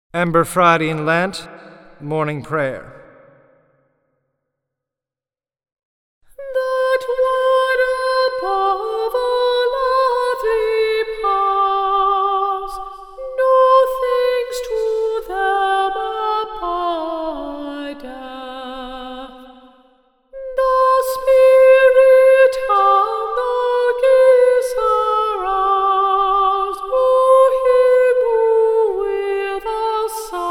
Ember Friday in Lent, morning prayer. That word above a lovely pass, no things to them abideth. The Spirit and the gifts arouse, who him who with us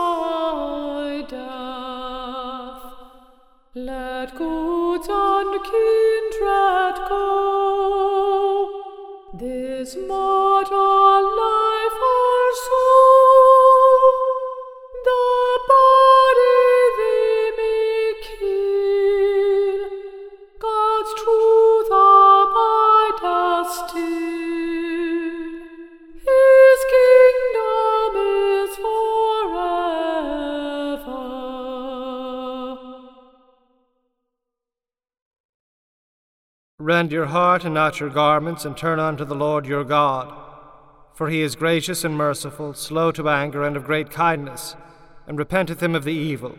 sideth. Let goods and kindred go, this mortal life our soul, the body they may kill, God's truth abideth still, His kingdom is forever. Rend your heart and not your garments, and turn unto the Lord your God. For he is gracious and merciful, slow to anger, and of great kindness, and repenteth him of the evil.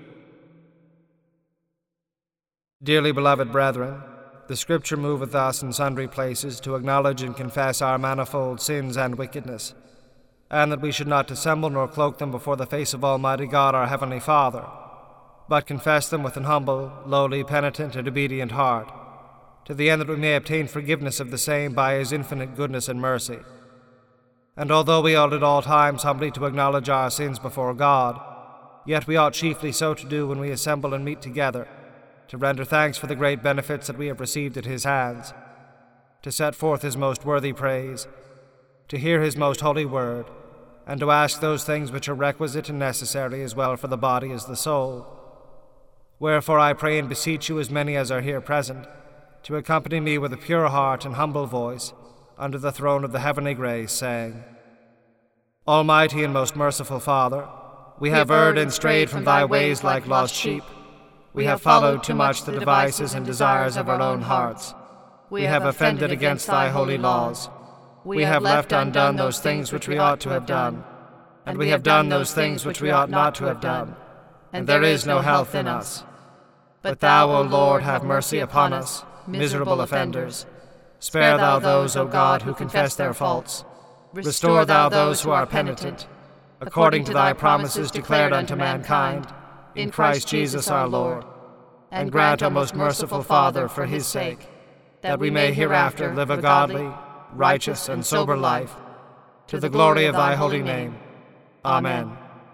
Dearly beloved brethren, the Scripture moveth us in sundry places to acknowledge and confess our manifold sins and wickedness, and that we should not dissemble nor cloak them before the face of Almighty God our Heavenly Father, but confess them with an humble, lowly, penitent, and obedient heart, to the end that we may obtain forgiveness of the same by His infinite goodness and mercy. And although we ought at all times humbly to acknowledge our sins before God, yet we ought chiefly so to do when we assemble and meet together, to render thanks for the great benefits that we have received at His hands, to set forth His most worthy praise, to hear His most holy word, and to ask those things which are requisite and necessary as well for the body as the soul. Wherefore I pray and beseech you, as many as are here present, to accompany me with a pure heart and humble voice under the throne of the heavenly grace, saying, Almighty and most merciful Father, we have erred and strayed from thy ways like lost sheep. We have followed too much the devices and desires of our own hearts. We have offended against thy holy laws. We have left undone those things which we ought to have done, and we have done those things which we ought not to have done, and there is no health in us. But thou, O Lord, have mercy upon us, miserable offenders. Spare thou those, O God, who confess their faults. Restore thou those who are penitent, according to thy promises declared unto mankind, in Christ Jesus our Lord. And grant, O most merciful Father, for his sake, that we may hereafter live a godly, righteous, and sober life, to the glory of thy holy name. Amen.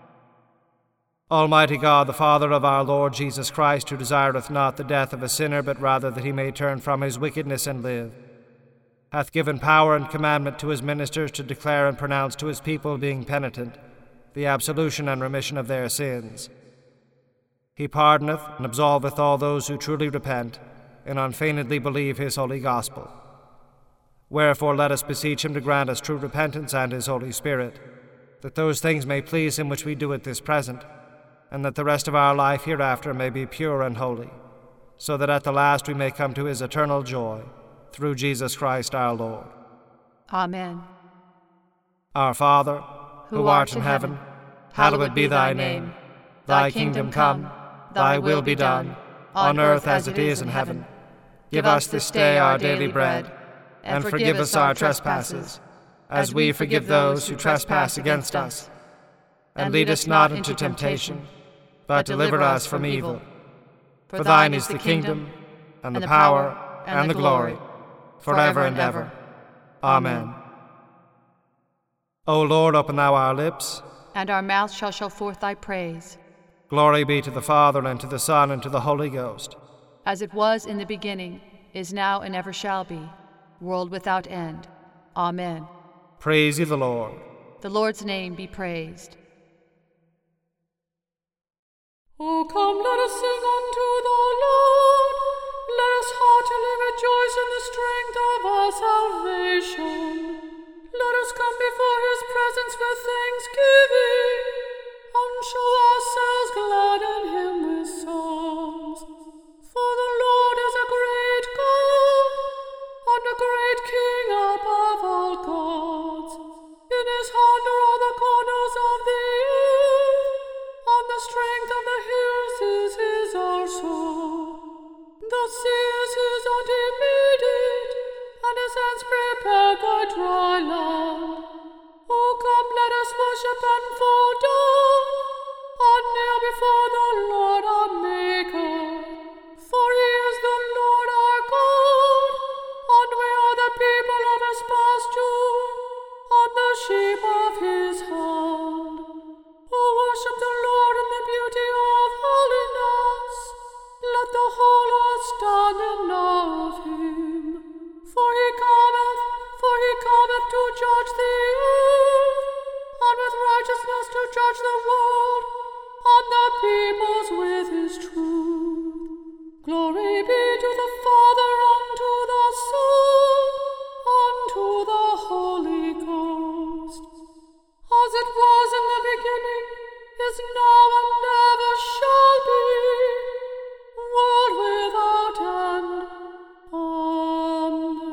Almighty God, the Father of our Lord Jesus Christ, who desireth not the death of a sinner, but rather that he may turn from his wickedness and live, hath given power and commandment to his ministers to declare and pronounce to his people, being penitent, the absolution and remission of their sins. He pardoneth and absolveth all those who truly repent and unfeignedly believe his holy gospel. Wherefore let us beseech him to grant us true repentance and his Holy Spirit, that those things may please him which we do at this present, and that the rest of our life hereafter may be pure and holy, so that at the last we may come to his eternal joy, through Jesus Christ our Lord. Amen. Our Father, who art in heaven, hallowed be thy name. Thy kingdom come, thy will be done, on earth as it is in heaven. Give us this day our daily bread, and forgive us our trespasses, as we forgive those who trespass against us. And lead us not into temptation, but deliver us from evil. For thine is the kingdom, and the power, and the glory, forever and ever. Amen. O Lord, open thou our lips, And our mouth shall show forth thy praise, glory be to the Father, and to the Son, and to the Holy Ghost. as it was in the beginning, is now, and ever shall be, world without end. Amen. Praise ye the Lord. The Lord's name be praised. O come, let us sing unto the Lord. Let us heartily rejoice in the strength of our salvation. Let us come before his presence with thanksgiving, and show ourselves glad in him with songs. For the Lord is a great God, and a great King above all gods. In his hand are all the corners of the earth. us worship and fall down, and kneel before the Lord our Maker. For he is the Lord our God, and we are the people of his pasture, and the sheep of his hand. O worship the Lord in the beauty of holiness. Let the whole earth stand in awe of him. For he cometh to judge the earth, and with righteousness to judge the world, and the peoples with his truth. Glory be to the Father, and to the Son, and to the Holy Ghost, as it was in the beginning, is now, and ever shall be, world without end. Amen.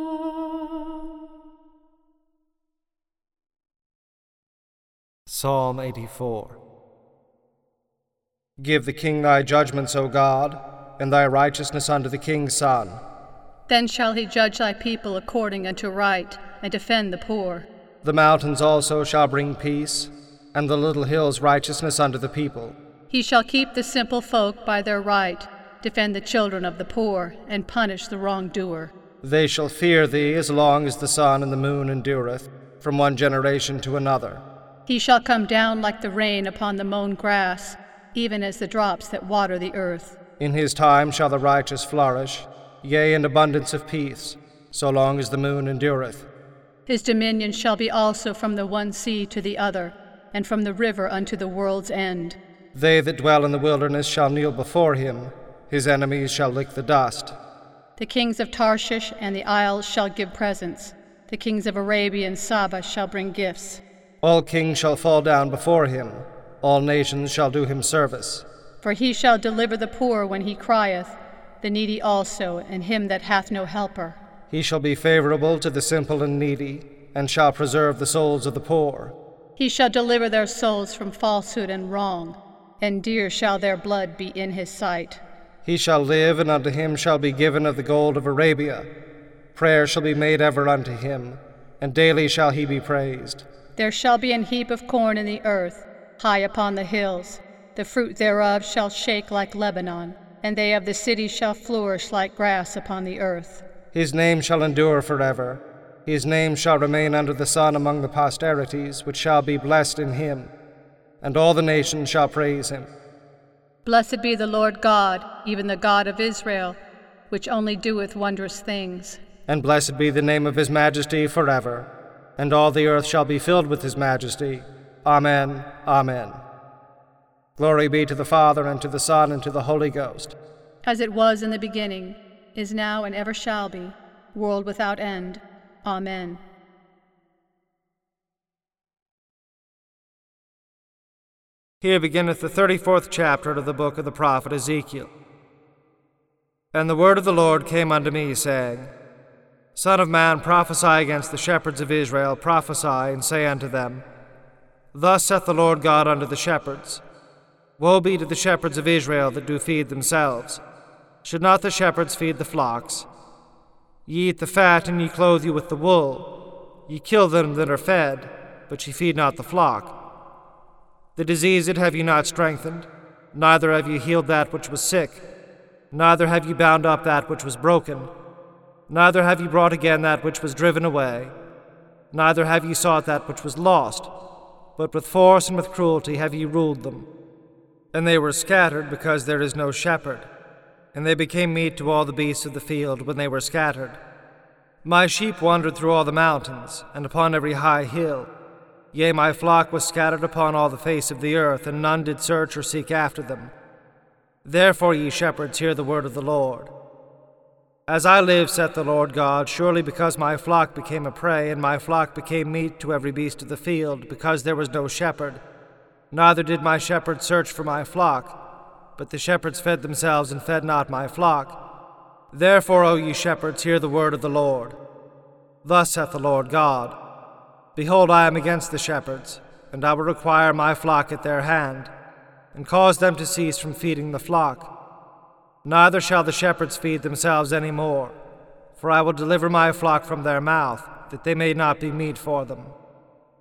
Psalm 84. Give the king thy judgments, O God, and thy righteousness unto the king's son. Then shall he judge thy people according unto right, and defend the poor. The mountains also shall bring peace, and the little hills righteousness unto the people. He shall keep the simple folk by their right, defend the children of the poor, and punish the wrongdoer. They shall fear thee as long as the sun and the moon endureth, from one generation to another. He shall come down like the rain upon the mown grass, even as the drops that water the earth. In his time shall the righteous flourish, yea, in abundance of peace, so long as the moon endureth. His dominion shall be also from the one sea to the other, and from the river unto the world's end. They that dwell in the wilderness shall kneel before him, his enemies shall lick the dust. The kings of Tarshish and the isles shall give presents. The kings of Arabia and Saba shall bring gifts. All kings shall fall down before him, all nations shall do him service. For he shall deliver the poor when he crieth, the needy also, and him that hath no helper. He shall be favorable to the simple and needy, and shall preserve the souls of the poor. He shall deliver their souls from falsehood and wrong, and dear shall their blood be in his sight. He shall live, and unto him shall be given of the gold of Arabia. Prayer shall be made ever unto him, and daily shall he be praised. There shall be an heap of corn in the earth, high upon the hills. The fruit thereof shall shake like Lebanon, and they of the city shall flourish like grass upon the earth. His name shall endure forever. His name shall remain under the sun among the posterities, which shall be blessed in him, and all the nations shall praise him. Blessed be the Lord God, even the God of Israel, which only doeth wondrous things. And blessed be the name of his majesty forever. And all the earth shall be filled with his majesty. Amen, amen. Glory be to the Father, and to the Son, and to the Holy Ghost. As it was in the beginning, is now, and ever shall be, world without end. Amen. Here beginneth the 34th chapter of the book of the prophet Ezekiel. And the word of the Lord came unto me, saying, Son of man, prophesy against the shepherds of Israel, prophesy, and say unto them, Thus saith the Lord God unto the shepherds, Woe be to the shepherds of Israel that do feed themselves. Should not the shepherds feed the flocks? Ye eat the fat, and ye clothe you with the wool. Ye kill them that are fed, but ye feed not the flock. The diseased have ye not strengthened, neither have ye healed that which was sick, neither have ye bound up that which was broken, neither have ye brought again that which was driven away, neither have ye sought that which was lost, but with force and with cruelty have ye ruled them. And they were scattered because there is no shepherd, and they became meat to all the beasts of the field when they were scattered. My sheep wandered through all the mountains, and upon every high hill. Yea, my flock was scattered upon all the face of the earth, and none did search or seek after them. Therefore, ye shepherds, hear the word of the Lord. As I live, saith the Lord God, surely because my flock became a prey, and my flock became meat to every beast of the field, because there was no shepherd, neither did my shepherds search for my flock, but the shepherds fed themselves and fed not my flock. Therefore, O ye shepherds, hear the word of the Lord. Thus saith the Lord God, Behold, I am against the shepherds, and I will require my flock at their hand, and cause them to cease from feeding the flock. Neither shall the shepherds feed themselves any more, for I will deliver my flock from their mouth, that they may not be meat for them.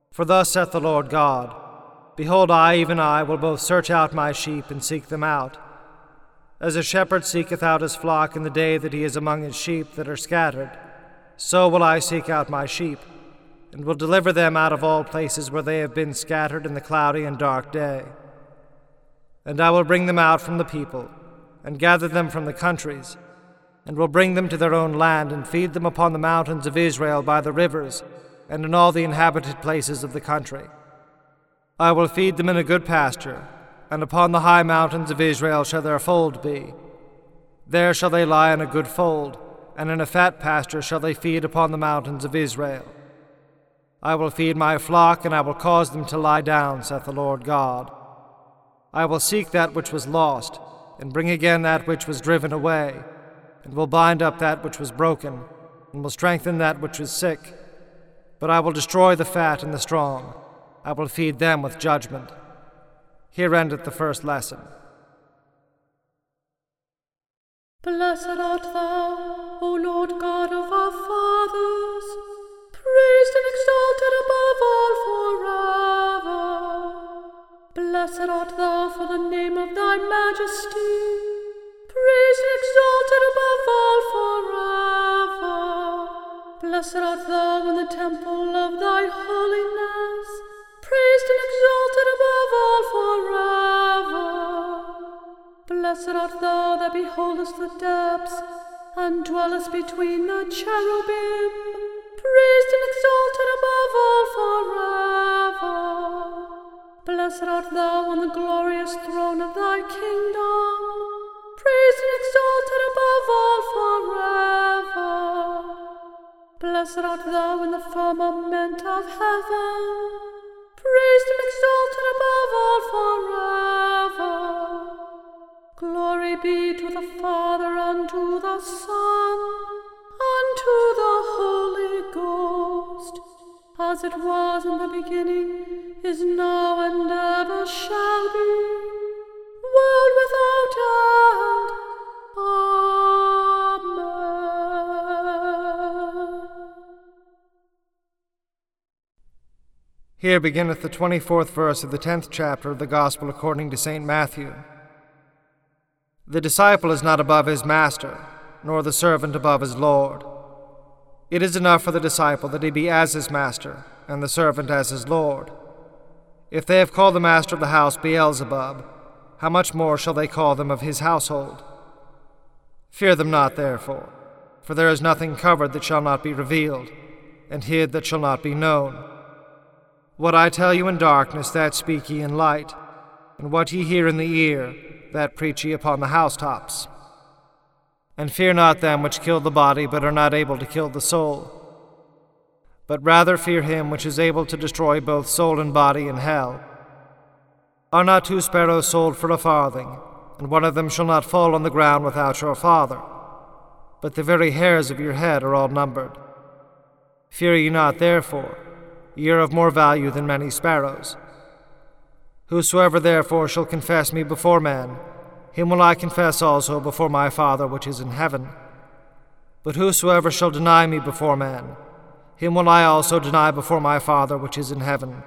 For thus saith the Lord God, Behold, I, even I, will both search out my sheep and seek them out. As a shepherd seeketh out his flock in the day that he is among his sheep that are scattered, so will I seek out my sheep, and will deliver them out of all places where they have been scattered in the cloudy and dark day. And I will bring them out from the people, and gather them from the countries, and will bring them to their own land, and feed them upon the mountains of Israel by the rivers, and in all the inhabited places of the country. I will feed them in a good pasture, and upon the high mountains of Israel shall their fold be. There shall they lie in a good fold, and in a fat pasture shall they feed upon the mountains of Israel. I will feed my flock, and I will cause them to lie down, saith the Lord God. I will seek that which was lost, and bring again that which was driven away, and will bind up that which was broken, and will strengthen that which was sick. But I will destroy the fat and the strong. I will feed them with judgment. Here endeth the first lesson. Blessed art thou, O Lord God of our fathers, praised and exalted above all forever. Blessed art thou for the name of thy majesty, praised and exalted above all forever. Blessed art thou in the temple of thy holiness, praised and exalted above all forever. Blessed art thou that beholdest the depths, and dwellest between the cherubim, praised and exalted above all forever. Blessed art thou on the glorious throne of thy kingdom, praised and exalted above all forever. Blessed art thou in the firmament of heaven, praised and exalted above all forever. Glory be to the Father, and to the Son, and to the Holy Ghost, as it was in the beginning, is now, and ever shall be, world without end. Amen. Here beginneth the 24th verse of the 10th chapter of the Gospel according to St. Matthew. The disciple is not above his master, nor the servant above his Lord. It is enough for the disciple that he be as his master, and the servant as his Lord. If they have called the master of the house Beelzebub, how much more shall they call them of his household? Fear them not, therefore, for there is nothing covered that shall not be revealed, and hid that shall not be known. What I tell you in darkness, that speak ye in light, and what ye hear in the ear, that preach ye upon the housetops. And fear not them which kill the body, but are not able to kill the soul. But rather fear him which is able to destroy both soul and body in hell. Are not 2 sparrows sold for a farthing, and one of them shall not fall on the ground without your Father? But the very hairs of your head are all numbered. Fear ye not, therefore, ye are of more value than many sparrows. Whosoever therefore shall confess me before men, him will I confess also before my Father which is in heaven. But whosoever shall deny me before men, him will I also deny before my Father which is in heaven.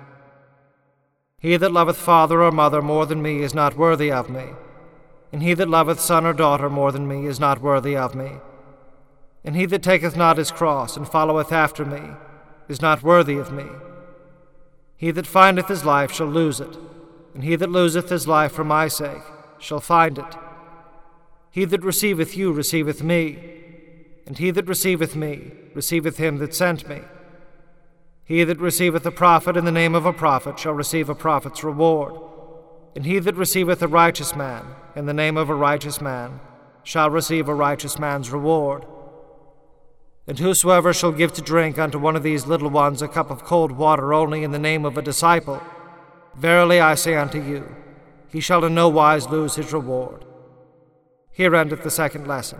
He that loveth father or mother more than me is not worthy of me, and he that loveth son or daughter more than me is not worthy of me. And he that taketh not his cross and followeth after me is not worthy of me. He that findeth his life shall lose it, and he that loseth his life for my sake shall find it. He that receiveth you receiveth me, and he that receiveth me receiveth him that sent me. He that receiveth a prophet in the name of a prophet shall receive a prophet's reward, and he that receiveth a righteous man in the name of a righteous man shall receive a righteous man's reward. And whosoever shall give to drink unto one of these little ones a cup of cold water only in the name of a disciple, verily I say unto you, he shall in no wise lose his reward. Here endeth the second lesson.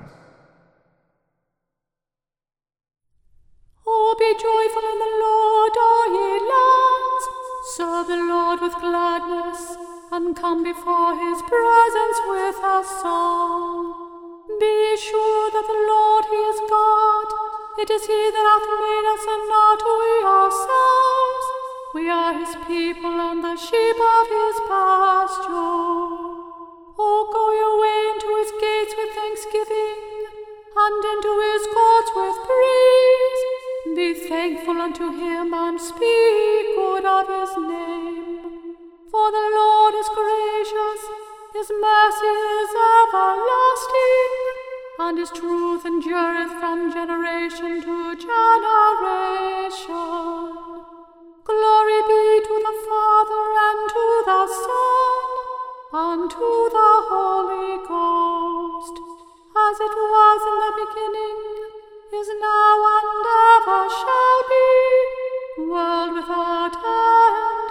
Oh, be joyful in the Lord, all ye lands. Serve the Lord with gladness, and come before his presence with a song. Be sure that the Lord, he is God. It is he that hath made us, and not we ourselves. We are his people and the sheep of his pasture. O go your way into his gates with thanksgiving, and into his courts with praise. Be thankful unto him, and speak good of his name. For the Lord is gracious, his mercy is everlasting, and his truth endureth from generation to generation. Glory be to the Father, and to the Son, and to the Holy Ghost, as it was in the beginning, is now, and ever shall be, world without end.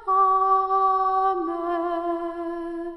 Amen.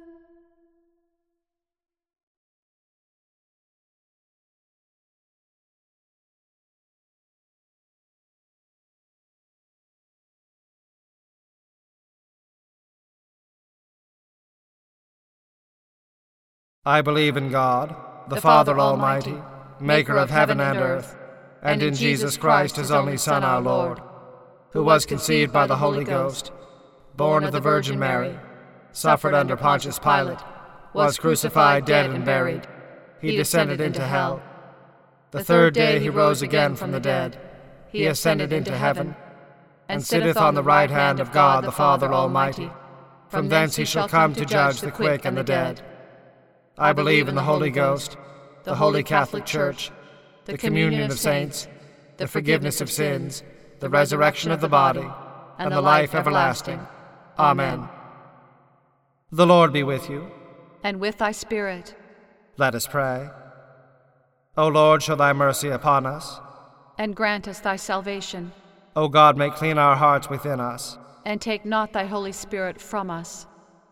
I believe in God, the Father Almighty, maker of heaven and earth, and in Jesus Christ, his only Son, our Lord, who was conceived by the Holy Ghost, born of the Virgin Mary, suffered under Pontius Pilate, was crucified, dead, and buried. He descended into hell. The third day he rose again from the dead. He ascended into heaven, and sitteth on the right hand of God the Father Almighty. From thence he shall come to judge the quick and the dead. I believe in the Holy Ghost, the Holy Catholic Church, the communion of saints, the forgiveness of sins, the resurrection of the body, and the life everlasting. Amen. The Lord be with you. And with thy spirit. Let us pray. O Lord, show thy mercy upon us. And grant us thy salvation. O God, make clean our hearts within us. And take not thy Holy Spirit from us.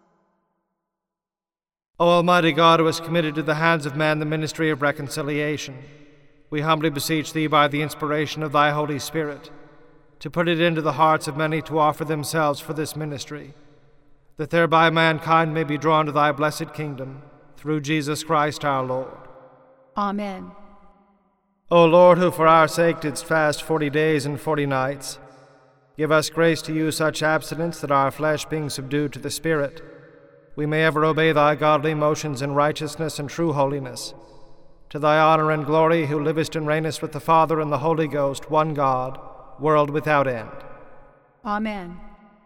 O Almighty God, who hast committed to the hands of men the ministry of reconciliation, we humbly beseech thee by the inspiration of thy Holy Spirit, to put it into the hearts of many to offer themselves for this ministry, that thereby mankind may be drawn to thy blessed kingdom, through Jesus Christ our Lord. Amen. O Lord, who for our sake didst fast 40 days and 40 nights, give us grace to use such abstinence that our flesh being subdued to the Spirit, we may ever obey thy godly motions in righteousness and true holiness. To thy honor and glory, who livest and reignest with the Father and the Holy Ghost, one God, world without end. Amen.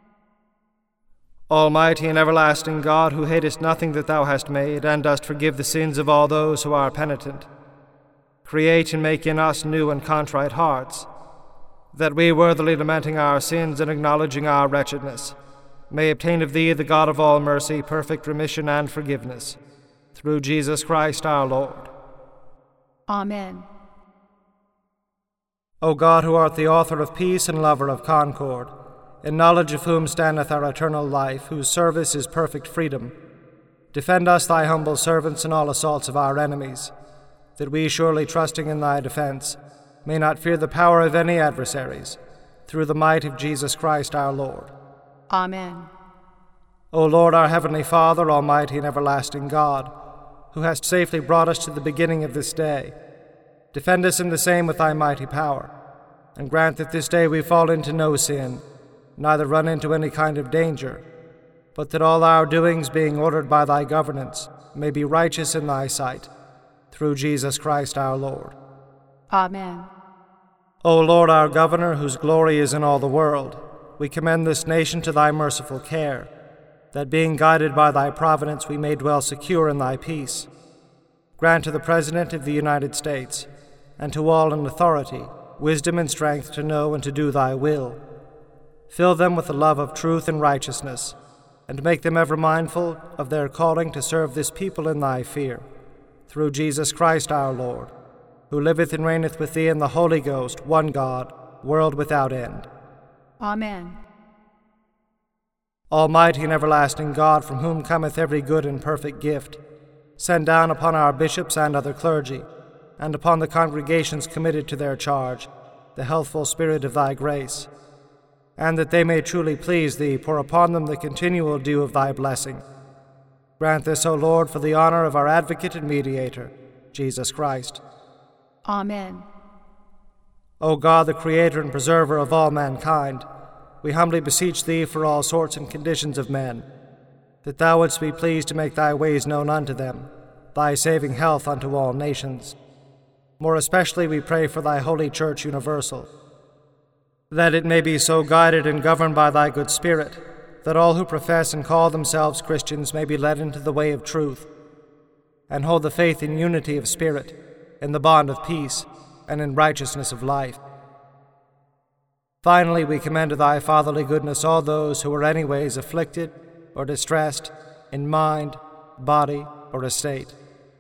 Almighty and everlasting God, who hatest nothing that thou hast made, and dost forgive the sins of all those who are penitent, create and make in us new and contrite hearts, that we, worthily lamenting our sins and acknowledging our wretchedness, may obtain of thee, the God of all mercy, perfect remission and forgiveness, through Jesus Christ our Lord. Amen. O God, who art the author of peace and lover of concord, in knowledge of whom standeth our eternal life, whose service is perfect freedom, defend us, thy humble servants, in all assaults of our enemies, that we, surely trusting in thy defense, may not fear the power of any adversaries, through the might of Jesus Christ our Lord. Amen. O Lord, our heavenly Father, almighty and everlasting God, who hast safely brought us to the beginning of this day, defend us in the same with thy mighty power, and grant that this day we fall into no sin, neither run into any kind of danger, but that all our doings, being ordered by thy governance, may be righteous in thy sight, through Jesus Christ our Lord. Amen. O Lord, our governor, whose glory is in all the world, we commend this nation to thy merciful care, that being guided by thy providence we may dwell secure in thy peace. Grant to the President of the United States, and to all in authority, wisdom and strength to know and to do thy will. Fill them with the love of truth and righteousness, and make them ever mindful of their calling to serve this people in thy fear, through Jesus Christ our Lord, who liveth and reigneth with thee in the Holy Ghost, one God, world without end. Amen. Almighty and everlasting God, from whom cometh every good and perfect gift, send down upon our bishops and other clergy, and upon the congregations committed to their charge, the healthful spirit of thy grace, and that they may truly please thee, pour upon them the continual dew of thy blessing. Grant this, O Lord, for the honor of our advocate and mediator, Jesus Christ. Amen. O God, the creator and preserver of all mankind, we humbly beseech thee for all sorts and conditions of men, that thou wouldst be pleased to make thy ways known unto them, thy saving health unto all nations. More especially we pray for thy holy Church universal, that it may be so guided and governed by thy good Spirit, that all who profess and call themselves Christians may be led into the way of truth, and hold the faith in unity of spirit, in the bond of peace, and in righteousness of life. Finally, we commend to thy fatherly goodness all those who are anyways afflicted or distressed in mind, body, or estate.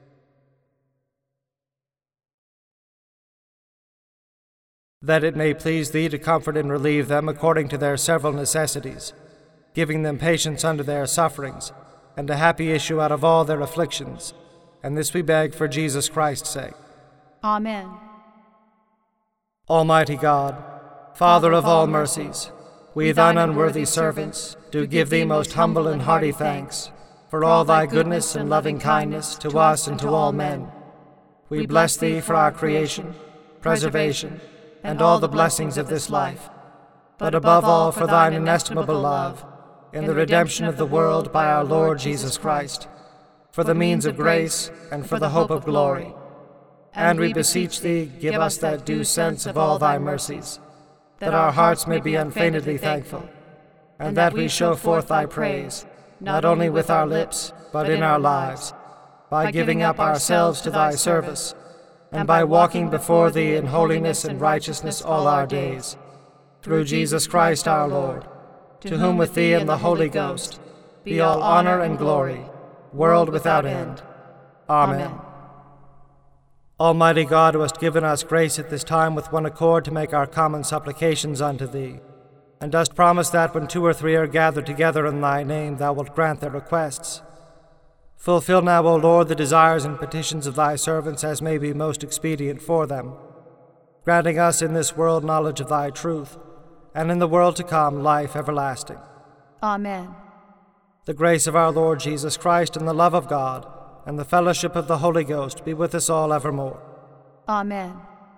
That it may please thee to comfort and relieve them according to their several necessities, giving them patience under their sufferings, and a happy issue out of all their afflictions. And this we beg for Jesus Christ's sake. Amen. Almighty God, Father of all mercies, we thine unworthy servants do give thee most humble and hearty thanks for all thy goodness and loving kindness to us and to all men. We bless thee for our creation, preservation, and all the blessings of this life, but above all for thine inestimable love, in the redemption of the world by our Lord Jesus Christ, for the means of grace and for the hope of glory. And we beseech thee, give us that due sense of all thy mercies, that our hearts may be unfeignedly thankful, and that we show forth thy praise, not only with our lips, but in our lives, by giving up ourselves to thy service, and by walking before thee in holiness and righteousness all our days, through Jesus Christ our Lord, to whom with thee and the Holy Ghost be all honor and glory, world without end. Amen. Almighty God, who hast given us grace at this time with one accord to make our common supplications unto thee, and dost promise that when 2 or 3 are gathered together in thy name, thou wilt grant their requests. Fulfill now, O Lord, the desires and petitions of thy servants as may be most expedient for them, granting us in this world knowledge of thy truth, and in the world to come life everlasting. Amen. The grace of our Lord Jesus Christ, and the love of God, and the fellowship of the Holy Ghost be with us all evermore. Amen.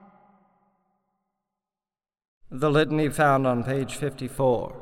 The litany found on page 54.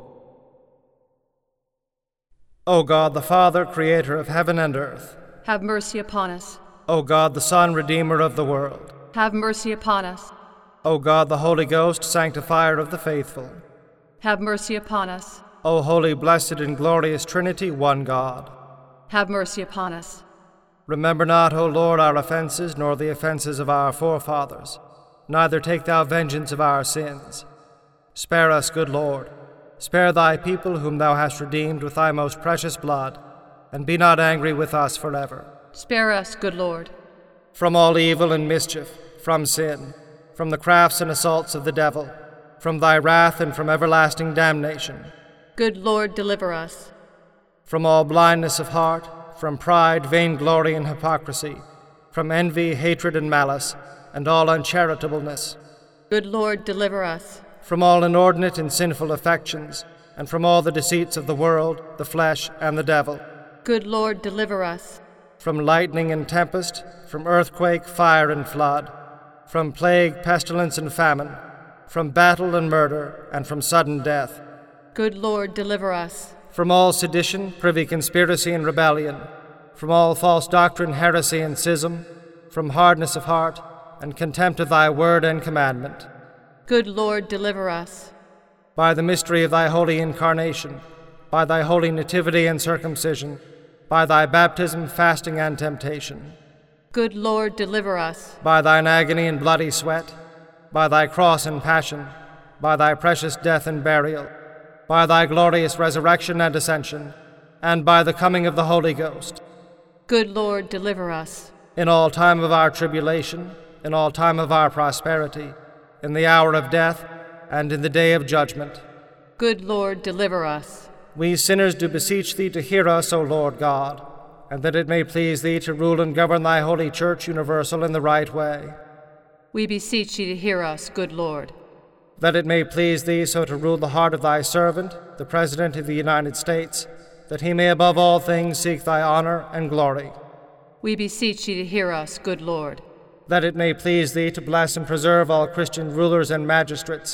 O God, the Father, creator of heaven and earth, have mercy upon us. O God, the Son, redeemer of the world, Have mercy upon us. O God, the Holy Ghost, sanctifier of the faithful, Have mercy upon us. O holy, blessed, and glorious Trinity, one God, Have mercy upon us. remember not, O Lord, our offenses, nor the offenses of our forefathers, neither take thou vengeance of our sins. Spare us, good Lord. Spare thy people whom thou hast redeemed with thy most precious blood, and be not angry with us forever. Spare us, good Lord. From all evil and mischief, from sin, from the crafts and assaults of the devil, from thy wrath and from everlasting damnation. Good Lord, deliver us. From all blindness of heart, from pride, vainglory, and hypocrisy, from envy, hatred, and malice, and all uncharitableness. Good Lord, deliver us. From all inordinate and sinful affections, and from all the deceits of the world, the flesh, and the devil. Good Lord, deliver us. From lightning and tempest, from earthquake, fire, and flood, from plague, pestilence, and famine, from battle and murder, and from sudden death. Good Lord, deliver us. From all sedition, privy conspiracy, and rebellion, from all false doctrine, heresy, and schism, from hardness of heart, and contempt of thy word and commandment. Good Lord, deliver us. By the mystery of thy holy incarnation, by thy holy nativity and circumcision, by thy baptism, fasting, and temptation. Good Lord, deliver us. By thine agony and bloody sweat, by thy cross and passion, by thy precious death and burial, by thy glorious resurrection and ascension, and by the coming of the Holy Ghost. Good Lord, deliver us. In all time of our tribulation, in all time of our prosperity, in the hour of death, and in the day of judgment. Good Lord, deliver us. We sinners do beseech thee to hear us, O Lord God, and that it may please thee to rule and govern thy holy Church universal in the right way. We beseech thee to hear us, good Lord. That it may please thee so to rule the heart of thy servant, the President of the United States, that he may above all things seek thy honor and glory. We beseech thee to hear us, good Lord. That it may please thee to bless and preserve all Christian rulers and magistrates,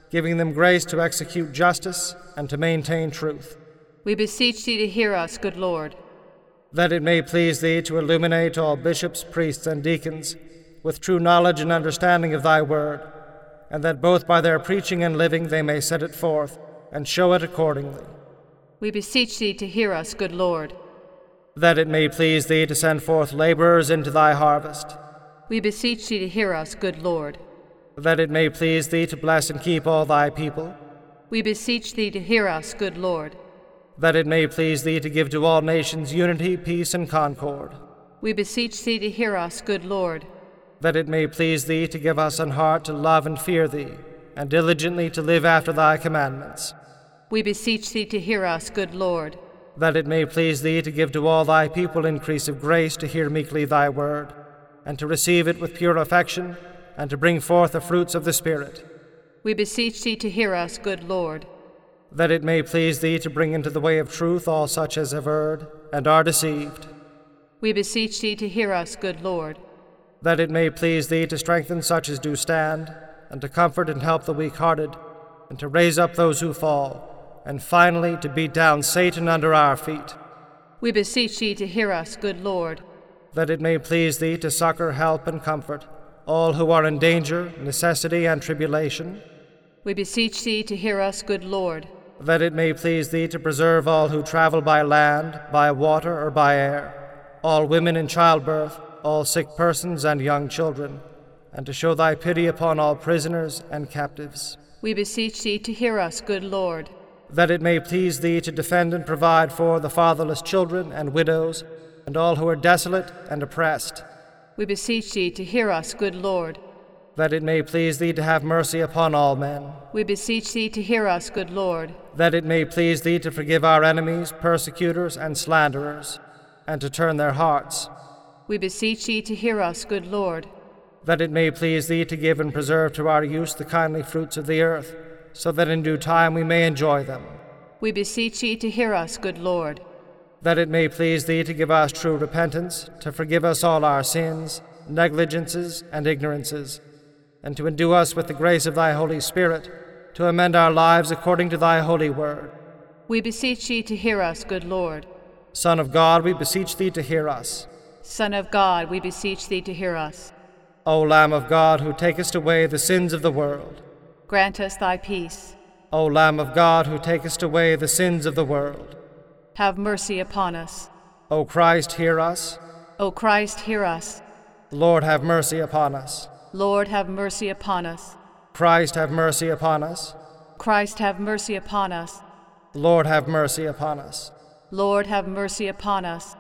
giving them grace to execute justice and to maintain truth. We beseech thee to hear us, good Lord. That it may please thee to illuminate all bishops, priests, and deacons with true knowledge and understanding of thy word, and that both by their preaching and living they may set it forth and show it accordingly. We beseech thee to hear us, good Lord. That it may please thee to send forth laborers into thy harvest. We beseech thee to hear us, good Lord. That it may please thee to bless and keep all thy people. We beseech thee to hear us, good Lord. That it may please thee to give to all nations unity, peace, and concord. We beseech thee to hear us, good Lord. That it may please thee to give us an heart to love and fear thee, and diligently to live after thy commandments. We beseech thee to hear us, good Lord. That it may please thee to give to all thy people increase of grace to hear meekly thy word, and to receive it with pure affection, and to bring forth the fruits of the Spirit. We beseech thee to hear us, good Lord. That it may please thee to bring into the way of truth all such as have erred and are deceived. We beseech thee to hear us, good Lord. That it may please thee to strengthen such as do stand, and to comfort and help the weak-hearted, and to raise up those who fall, and finally to beat down Satan under our feet. We beseech thee to hear us, good Lord. That it may please thee to succor, help, and comfort all who are in danger, necessity, and tribulation. We beseech thee to hear us, good Lord. That it may please thee to preserve all who travel by land, by water, or by air, all women in childbirth, all sick persons and young children, and to show thy pity upon all prisoners and captives. We beseech thee to hear us, good Lord. That it may please thee to defend and provide for the fatherless children and widows, and all who are desolate and oppressed. We beseech thee to hear us, good Lord. That it may please thee to have mercy upon all men. We beseech thee to hear us, good Lord. That it may please thee to forgive our enemies, persecutors, and slanderers, and to turn their hearts. We beseech thee to hear us, good Lord. That it may please thee to give and preserve to our use the kindly fruits of the earth, so that in due time we may enjoy them. We beseech thee to hear us, good Lord. That it may please thee to give us true repentance, to forgive us all our sins, negligences, and ignorances, and to endue us with the grace of thy Holy Spirit, to amend our lives according to thy holy word. We beseech thee to hear us, good Lord. Son of God, we beseech thee to hear us. Son of God, we beseech thee to hear us. O Lamb of God, who takest away the sins of the world, grant us thy peace. O Lamb of God, who takest away the sins of the world, have mercy upon us. O Christ, hear us. O Christ, hear us. Lord, have mercy upon us. Lord, have mercy upon us. Christ, have mercy upon us. Christ, have mercy upon us. Lord, have mercy upon us. Lord, have mercy upon us.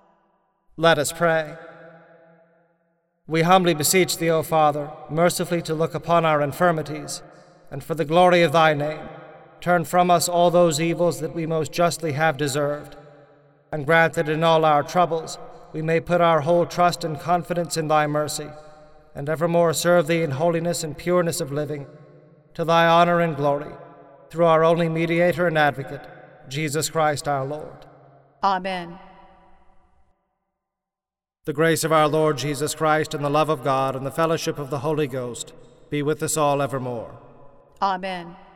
Let us pray. We humbly beseech thee, O Father, mercifully to look upon our infirmities, and for the glory of thy name, turn from us all those evils that we most justly have deserved, and grant that in all our troubles we may put our whole trust and confidence in thy mercy, and evermore serve thee in holiness and pureness of living, to thy honor and glory, through our only mediator and advocate, Jesus Christ our Lord. Amen. The grace of our Lord Jesus Christ, and the love of God, and the fellowship of the Holy Ghost be with us all evermore. Amen.